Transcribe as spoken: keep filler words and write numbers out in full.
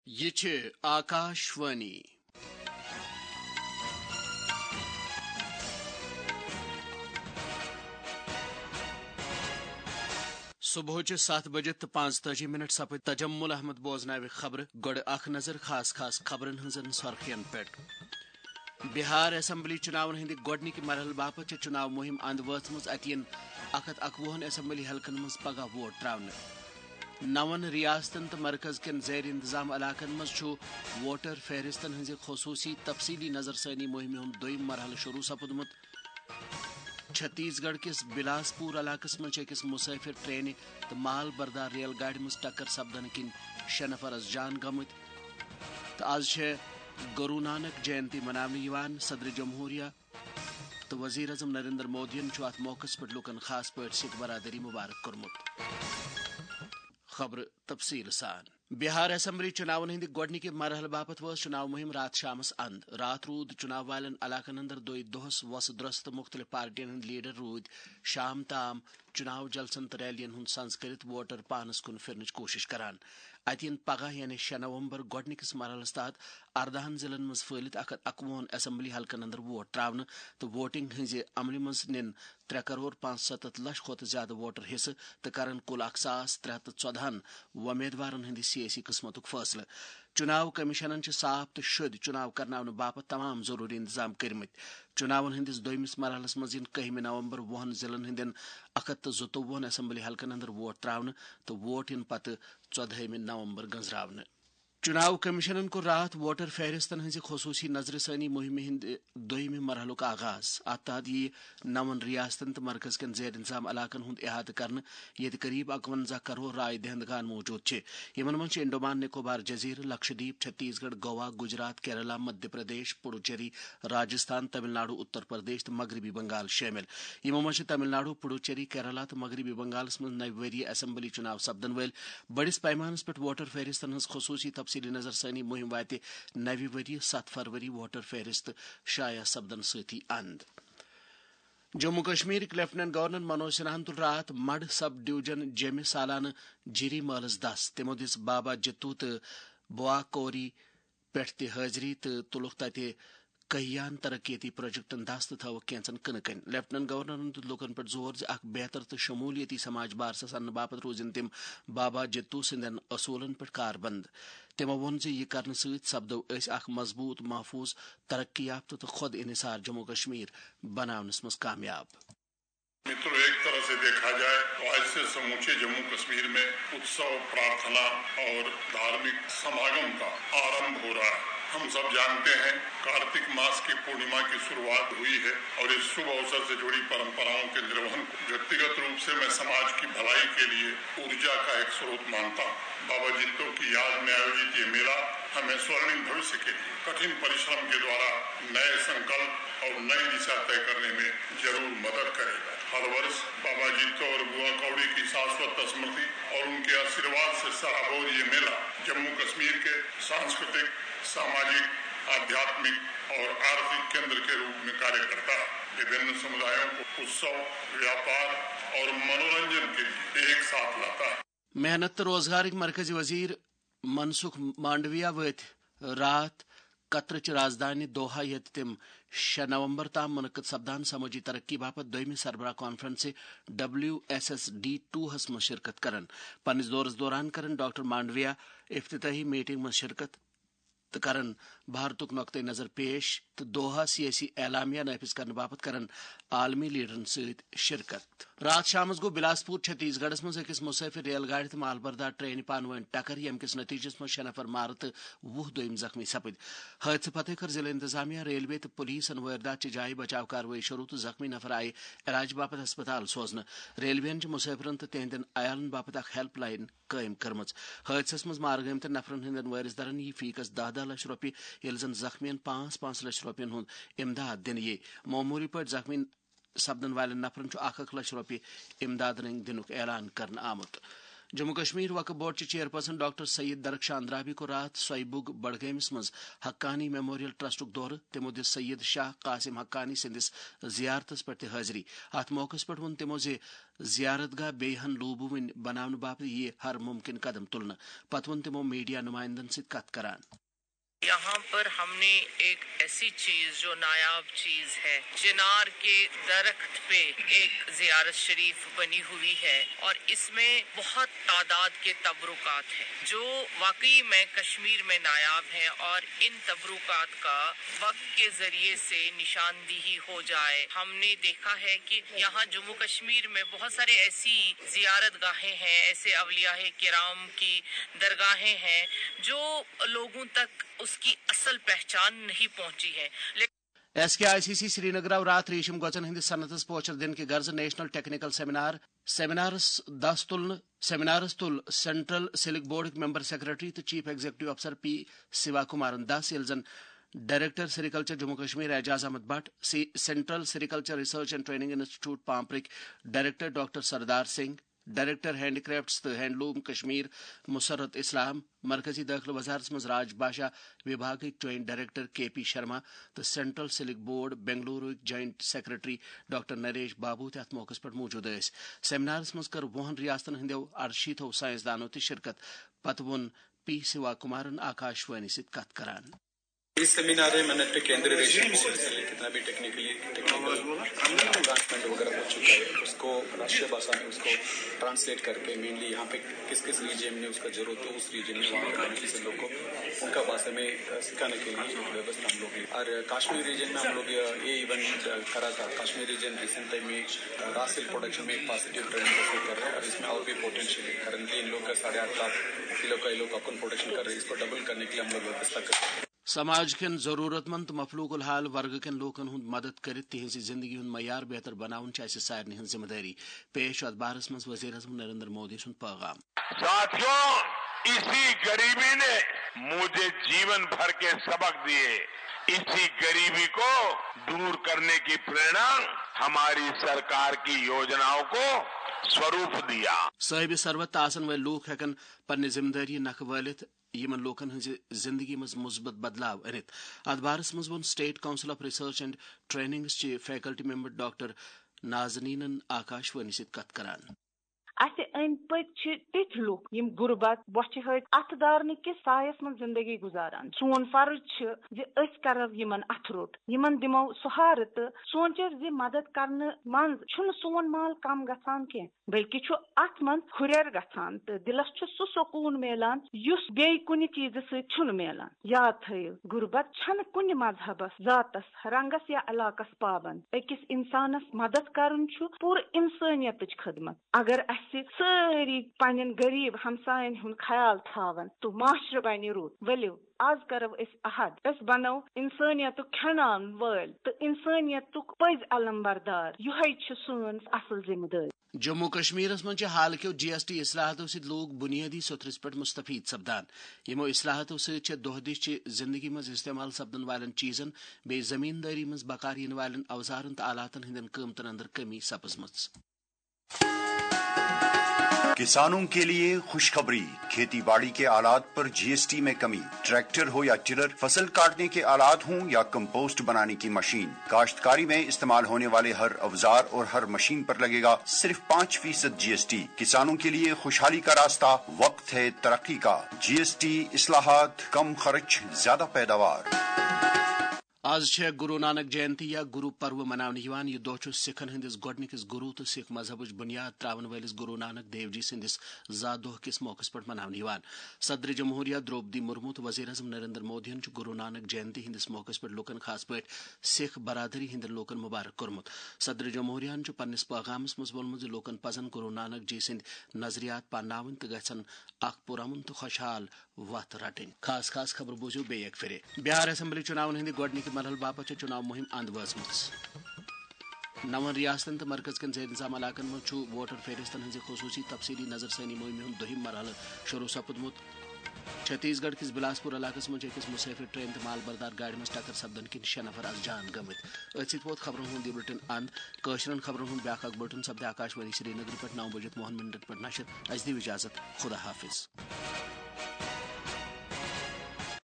یہ چھ آکاشوانی صبح سات بجے تو پانچ تجی منٹ سپد تجمل احمد بوزناو خبر گوڑ اخ نظر خاص خاص خبرن ہنزن سرخین پہ بہار اسمبلی چناون ہند گوڈنک مرحلہ باپت چناو مہم اند وچم اتین اکھ اکوہن اسمبلی حلقن مز پگہ ووٹ تراؤن نون ریاستن تو مرکز کن زیر انتظام علاقن مز ووٹر فہرستن ہز خصوصی تفصیلی نظر ثانی مہم ہند دویم مرحلہ شروع سپدمت چھتیس گڑھ کس بلاسپور علاقس مز اکس مسافر ٹرین تو مال بردار ریل گاڑی مز ٹکر سپدن کن شے نفر جان گمت تو آز گرو نانک جینتی مناونہ صدر جمہوریہ تو وزیر اعظم نریندر مودین ات موقع پہ لکن خاص پہ سکھ برادری مبارک کورمت خبر تفصیل سان بہار اسمبلی چناون ہند گوڈنک مرحلہ باپت وس چناو مہم رات شامس اند رات رود چناو والن علاقن اندر دوئی دہس وس درست مختلف پارٹین ہند لیڈر رود شام تام چناو جلسن تو ریلین ہند سنز کرت ووٹر پانس کن پھرنچ کوشش کران اتین پگہ یعنی شے نومبر گوڈنکس مرحلس تحت اردہن ضلعن مز پھلت اکھ اکوہن اسمبلی حلقن اندر ووٹ تراؤن تو ووٹنگ ہز عمل مز نن ترے کروڑ پانچ ستھ لچھ کھت زیادہ ووٹر حصہ تو کرن کل اک ساس ترے ہتھ ژۄدہن ومیدوارن ہند سیاسی قسمتک فیصلہ چناو کمیشنن صاف تو شد چناو کرناونہ باپت تمام ضروری انتظام کرمت چناون ہندس دویمس مرحلس مز کہم نومبر وہن ضلعن ہندین اکھ ہتھ زٕتووُہن اسمبلی حلقن اندر ووٹ تراؤن تو ووٹ ان پتہ ژۄدہمہ نومبر گنزراونہ چناو کمیشنن کو رات ووٹر فہرستن ہز خصوصی نظر ثانی مہم ہند دویمہ مرحلک آغاز ات تحت یہ نون ریاستن تو مرکز کن زیر انتظام علاقن ہند احاطہ کرنے یہ قریب اکونزہ کروڑ رائے دہندگان موجود یمن من انڈومان نکوبار جزیرہ لکشدیپ چھتیس گڑھ گوا گجرات کیرلا مدھیہ پردیش پڈوچیری راجستھان تمل ناڈو اتر پردیش تو مغربی بنگال شامل یمو من تمل ناڈو پڈوچیری کیرلا تو مغربی بنگالس من نو وری اسمبلی چناو سپدن ول بڑس پیمانس پہ ووٹر فہرستن ہز خصوصی تفصیلی نظر ثانی مہم وات نوِ وری ست فروری ووٹر فہرست شائع سپدن سۭتی اند جموں کشمیر لیفٹنٹ گورنر منوج سنہاہن تل رات مڈ سب ڈویژن جیمہ سالانہ جیری مالس دس تمو دس بابا جتو تو بوا کوری پہ تہ حاضری تو تلک تتہ کہیان ترقیتی پروجیکٹن دست تو تھوک کینچن کنکن لیفٹنٹ گورنرن دت لوکن پہ زور ز اخ بہتر تو شمولیتی سماج بارسس انہ باپت روزن تم بابا جتو سندین اصولن پہ کار بند تمو وون ز یہ کرنے ست سپدو اس اخ مضبوط محفوظ ترقی یافتہ تو خود انحصار جموں کشمیر بناونس مز کامیاب مترو ایک طرح سے دیکھا جائے تو آج سے سموچے جموں کشمیر میں اتسو پرارتھنا اور دھارمک سماگم کا آرمبھ ہو رہا ہے ہم سب جانتے ہیں کارتک ماس کی پورنیما کی شروعات ہوئی ہے اور اس شبھ اوسر سے جڑی پرمپراؤں کے نروہن کو ویکتیگت روپ سے میں سماج کی بھلائی کے لیے ارجا کا ایک سروت مانتا ہوں بابا جتو کی یاد میں آیوجت یہ میلہ ہمیں سورنیم بھوشیہ کے لیے کٹھن پریشرم کے دوارا نئے سنکلپ اور نئی دشا طے کرنے میں ضرور مدد کرے گا ہر ورष بابا جتو اور بوا کوڑی کی شاشوت اسمرتی اور ان کے آشیرواد سے سرابور یہ میلہ جموں کشمیر کے سانسکرتک ساماجک آدھیاتمک اور آرتھک کیندر کے روپ میں کاریہ کرتا ہے وبھن سمدایوں کو اتسو ویاپار اور منورنجن کے لیے ایک ساتھ لاتا ہے محنت روزگار مرکزی وزیر منسکھ مانڈویا وت رات قطرچ راجدانی دوحہ یت تم شے نومبر تام منعقد سپدان سماجی ترقی باپت دویمہ سربراہ conference W S S D ٹو ہس مز شرکت کرن پنس دورس دوران کرن ڈاکٹر مانڈویا افتتاحی میٹنگ مز شرکت تو کرن بھارتک نقطۂ نظر پیش تو دوحہ سیاسی اعلامیہ نافذ کرنے باپت کرن عالمی لیڈرن ست شرکت رات شامس گو بلاسپور چھتیس گڑھس مز اکس مسافر ریل گاڑی تو مال بردار ٹرین پانوین ٹکر یم کس نتیجس مز شے نفر مار تو وُہ دویم زخمی سپد حادثہ پتہ کر ضلع انتظامیہ ریلوے تو پولیس واردات چہ جائیں بچاؤ کاروٲئی شروع تو زخمی نفر آئی علاج باپت ہسپتال سوزنہ ریلوے مسافرن تو تہندین عیالن باپت اخ ہیلپ لائن قائم کرم حادثس مز مار گمتن نفرن ہندین وارث درن یہ فیکس دہ دہ لچھ روپیہ یل زن زخمین پانچ پانچ لچھ روپین ہند امداد دن یہ معمولی پہ زخمی سپدن والن نفرن اخ اخ لچھ روپیہ امداد رنگ دنک اعلان کرنا آمت जम्मू कश्मीर वक्फ बोर्ड के चेयरपर्सन डॉक्टर सईद दरख्शान द्राबी को रात सोयबुग बडगैमस मज हक्कानी मेमोरियल ट्रस्ट दौर तमो दिस सैयद शाह कासिम हक्कानी सिंदिस जियारतस पे हाजिरी। अत मौके पे वोन तमो जे जियारतगाह बेहन लूबू वन बनाने बाप ये हर मुमकिन कदम तुलन। पत वोन तमो मीडिया नुमाइंदन सत कत करान। यहाँ पर हमने एक ऐसी चीज जो नायाब चीज है, चिनार के दरख्त पे एक जियारत शरीफ बनी हुई है और इसमें बहुत तादाद के तबरुकात हैं जो वाकई में कश्मीर में नायाब हैं और इन तबरुकात का वक्त के जरिए से निशानदेही हो जाए। हमने देखा है कि यहाँ जम्मू कश्मीर में बहुत सारे ऐसी जियारत गाहें हैं, ऐसे अवलियाए किराम की दरगाहें हैं जो लोगों तक उसकी असल पहचान नहीं पहुंची है। एस के आई सी सी श्रीनगर रात रेशम गोचन हिंद सनतस पोचर दिन के गर्ज नेशनल टेक्निकल सेमिनार सेमिनारस दस तुल सेमिनारस तुल central silk board member secretary तो चीफ एग्जीक्यूटिव अफसर पी शिवा कुमार दस यलजन director sericulture Jammu Kashmir Ejaz Ahmad Bhat central sericulture research and training institute पांपरिक director doctor Sardar Singh director handicrafts तो हैंडलूम कश्मीर मुसरत इस्लाम मरकजी दाखिल वजारत मज राज भाषा विभाग joint director K P Sharma तो central silk board Bengaluru joint secretary doctor Naresh Babu तथ मौके पर मौजूद सेमिनारस मज कर वुहन रियासतन हंदो अरशीथो साइंसदानों शिरकत पत वोन पी शिवा कुमारन आकाशवाणी से कत करान। इस सेमिनार में मैंने केंद्रीय रेशम से कितना भी टेक्निकली टेक्निकल एडवांसमेंट वगैरह हो चुका है उसको राष्ट्रीय भाषा में उसको ट्रांसलेट करके मेनली यहाँ पे किस किस रीजन में उसका जरूरत है उस रीजन में वहाँ के बेनिफिशियल से लोग को उनका भाषा में सिखाने के लिए एक व्यवस्था हम लोग और कश्मीर रीजन में हम लोग ये इवेंट करा था। कश्मीर रीजन रिसेंट टाइम में रासिल प्रोडक्शन में एक पॉजिटिव ट्रेंड कर रहे हैं और इसमें और भी पोटेंशियल है। करंटली इन लोग का साढ़े आठ लाख किलो का ये लोग अपन प्रोडक्शन कर रहे हैं, इसको डबल करने के लिए हम लोग व्यवस्था कर रहे हैं। समाज कन जरूरतमंद मफलूकुल हाल वर्ग कन लोकन हुंद मदद कर तिहंज जिंदगी हुंद मयार बेहतर बनाउन चाहे सारनी हंद जिम्मेदारी। पेश अत बारस मज वजीर आज़म नरेंद्र मोदी सुन पैगाम। साथियों, इसी गरीबी ने मुझे जीवन भर के सबक दिए। इसी गरीबी को दूर करने की प्रेरणा हमारी सरकार की योजनाओं को स्वरूप दिया। साहिब सरवत आसन व लोक हेकन पन्ने जिम्मेदारी नख वालित यमन लोकन हंज जिंदगी मज मुस्बत बदलाव अनित। अत बारस मज वोन state council of research and training चे faculty member doctor Nazneen Akashvani से कत करान। असे अन पत तिथ लुक यम गुरबत बच हट अथ दारन किस सायस मन जिंदगी गुजारान। सोन फर्ज जे अस करव यमन अथ रोट यमन दिमो सुहार तो सोचर जे मदद करने मन छुन सोन माल कम गसान के बल्कि छु अथ मन हुरर गसान तो दिलस छु सु सुकून मिलान युस बे कुन चीज से छुन मिलान। याद थयो गुरबत छन कुन मजहबस जातस रंगस या इलाकस पाबंद। अकिस इंसानस मदद करन छु पूर इंसानियत खदमत। अगर सारी पन गरीब हमसायन हुन ख्याल थावन तो माशर बन रूत। वलियो आज करव इस अहद इस बनो इंसानियत खनान वल तो इंसानियत पज अलम बरदार यही सोन असल जिम्मेदारी। जम्मू कश्मीर मज हाल के जी एस टी इसलाहतों से लोग बुनियादी सतरस पे मुस्तफीद सपदान। यमो इसलाहतों से दोहदिश जिंदगी मज इस्तेमाल सपदन वालन चीजन बे जमींदारी मज बकार इन वालन अवजारन तो आलातन हिंदन कीमतन अंदर कमी सपजमच। किसानों के लिए खुशखबरी। खेती बाड़ी के आलात पर जी एस टी में कमी। ट्रैक्टर हो या टिलर, फसल काटने के आलात हों या कंपोस्ट बनाने की मशीन, काश्तकारी में इस्तेमाल होने वाले हर औजार और हर मशीन पर लगेगा सिर्फ पाँच फीसद जी एस टी। किसानों के लिए खुशहाली का रास्ता, वक्त है तरक्की का। जी एस टी इस्लाहात, कम खर्च, ज्यादा पैदावार। आज छे गुरु नानक जयंती या गुरु पर्व मनावन यह दह सिखन हंदिस गोडनिकिस गुरु तो सिख मजहब बुनियाद त्रावन वालिस गुरु नानक देव जी सिंदिस जा दह किस मौके पर मनावन। सदर जमहूरिया द्रौपदी मुर्मू तो वजीर आजम नरेंद्र मोदी गुरु नानक जयंती हंदिस मौके पर लुकन खास पे सिख बरादरी हंद लोकन मुबारक कोर्मुत। सदर जमहूरिया पन्निस पैगामस मज वोनमुत लोकन पजन गुरु नानक जी सिंद नजरियात पानावन तो गन अख पुरमन तो खुशहाल वत रटन। खास खास खबर बूझो बे एक फिर बिहार असेंबली चुनाव हंद गोडनिक मरहल बापत चुनाव मुहिम अंद वजम। नवन रियासतन तो मरकज कन जेर इंतजाम इलाकन मज वोटर फेरिस्तन हंज खसूसी तफसीली नजरसानी मुहिम हूं दोहिम मरहल शुरू सपदमुत। छत्तीसगढ़ किस बिलासपुर इलाकस मज अकिस मुसाफिर ट्रेन तो मालबरदार गाड़ी मज टक्कर सपदन किन शे नफर आज जान गमित अथ सत वोत खबरन हुंद यह बुलेटिन अंत कशरन खबरन हुंद ब्याक अख बुलेटिन सपदे आकाशवाणी श्रीनगर पे नौ बजे मोहन मिनट पे नशर अस दिव इजाजत खुदा हाफिज।